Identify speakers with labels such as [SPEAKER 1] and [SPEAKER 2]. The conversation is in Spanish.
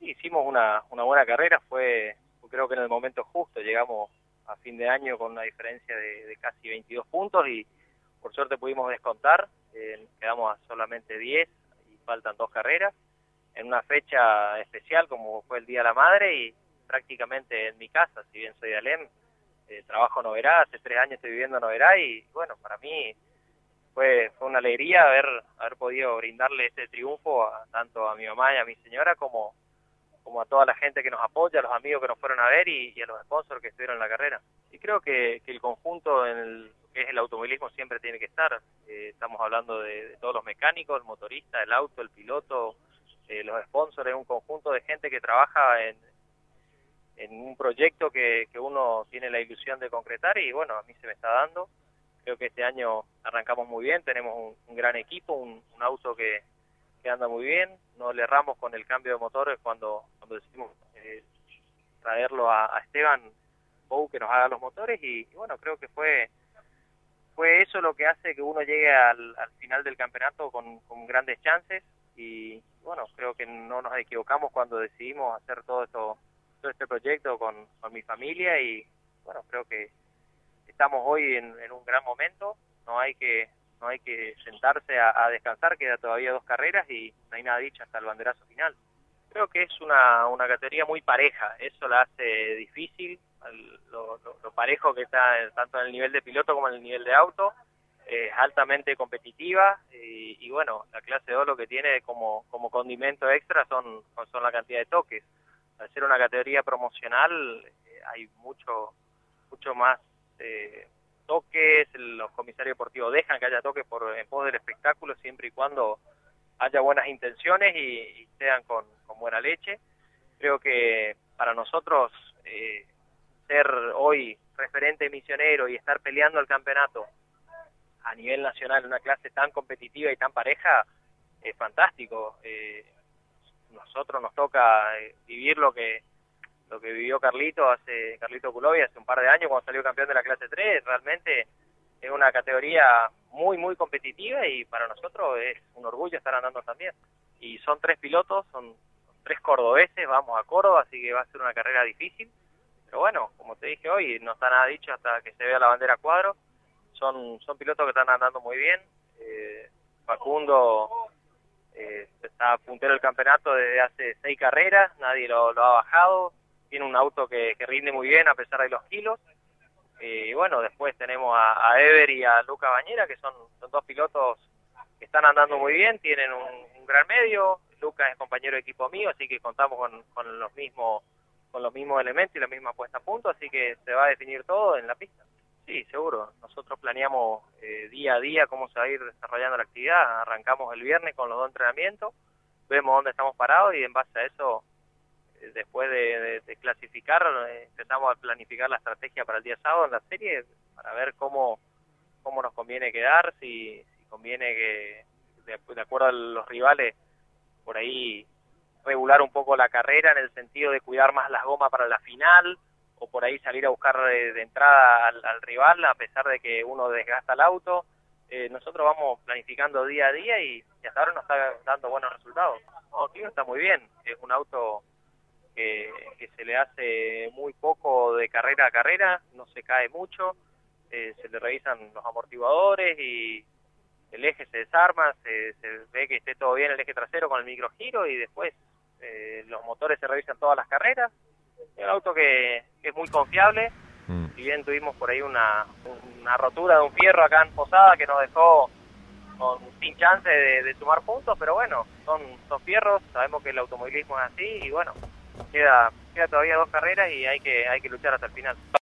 [SPEAKER 1] Sí, hicimos una buena carrera, fue creo que en el momento justo, llegamos a fin de año con una diferencia de casi 22 puntos y por suerte pudimos descontar, quedamos a solamente 10 y faltan 2 carreras, en una fecha especial como fue el Día de la Madre y prácticamente en mi casa, si bien soy de Alem, trabajo en Oberá, hace 3 años estoy viviendo en Oberá y bueno, para mí fue una alegría haber podido brindarle este triunfo tanto a mi mamá y a mi señora como a toda la gente que nos apoya, a los amigos que nos fueron a ver y a los sponsors que estuvieron en la carrera. Y creo que el conjunto en el que es el automovilismo siempre tiene que estar. Estamos hablando de todos los mecánicos, el motorista, el auto, el piloto, los sponsors, es un conjunto de gente que trabaja en un proyecto que uno tiene la ilusión de concretar y bueno, a mí se me está dando. Creo que este año arrancamos muy bien, tenemos un gran equipo, un auto que anda muy bien, no le erramos con el cambio de motores cuando decidimos traerlo a Esteban Bou que nos haga los motores y bueno, creo que fue eso lo que hace que uno llegue al final del campeonato con grandes chances y bueno, creo que no nos equivocamos cuando decidimos hacer todo este proyecto con mi familia y bueno, creo que estamos hoy en un gran momento, no hay que sentarse a descansar, queda todavía 2 carreras y no hay nada dicho hasta el banderazo final. Creo que es una categoría muy pareja, eso la hace difícil, lo parejo que está tanto en el nivel de piloto como en el nivel de auto, es altamente competitiva y bueno, la clase 2 lo que tiene como condimento extra son la cantidad de toques. Al ser una categoría promocional hay mucho más toques, los comisarios deportivos dejan que haya toques en pos del espectáculo siempre y cuando haya buenas intenciones y sean con buena leche. Creo que para nosotros ser hoy referente misionero y estar peleando el campeonato a nivel nacional en una clase tan competitiva y tan pareja es fantástico. Nosotros nos toca vivir lo que vivió Carlito Culovi hace un par de años cuando salió campeón de la clase 3, realmente es una categoría muy competitiva y para nosotros es un orgullo estar andando también. Y son 3 pilotos, son 3 cordobeses, vamos a Córdoba, así que va a ser una carrera difícil. Pero bueno, como te dije hoy, no está nada dicho hasta que se vea la bandera a cuadro. Son pilotos que están andando muy bien. Facundo está puntero del campeonato desde hace 6 carreras, nadie lo ha bajado. Tiene un auto que rinde muy bien a pesar de los kilos. Y bueno, después tenemos a Ever y a Luca Bañera, que son 2 pilotos que están andando muy bien, tienen un gran medio. Luca es compañero de equipo mío, así que contamos con los mismos elementos y la misma puesta a punto, así que se va a definir todo en la pista. Sí, seguro. Nosotros planeamos día a día cómo se va a ir desarrollando la actividad. Arrancamos el viernes con los 2 entrenamientos, vemos dónde estamos parados y en base a eso después de clasificar, empezamos a planificar la estrategia para el día sábado en la serie, para ver cómo nos conviene quedar, si conviene que, de acuerdo a los rivales, por ahí regular un poco la carrera en el sentido de cuidar más las gomas para la final, o por ahí salir a buscar de entrada al rival, a pesar de que uno desgasta el auto. Nosotros vamos planificando día a día y hasta ahora nos está dando buenos resultados. Clio está muy bien, es un auto que se le hace muy poco de carrera a carrera, no se cae mucho, se le revisan los amortiguadores y el eje se desarma, se ve que esté todo bien el eje trasero con el microgiro y después los motores se revisan todas las carreras. Es un auto que es muy confiable, si bien tuvimos por ahí una rotura de un fierro acá en Posada que nos dejó sin chance de sumar puntos, pero bueno, son fierros, sabemos que el automovilismo es así y bueno, queda todavía 2 carreras y hay que luchar hasta el final.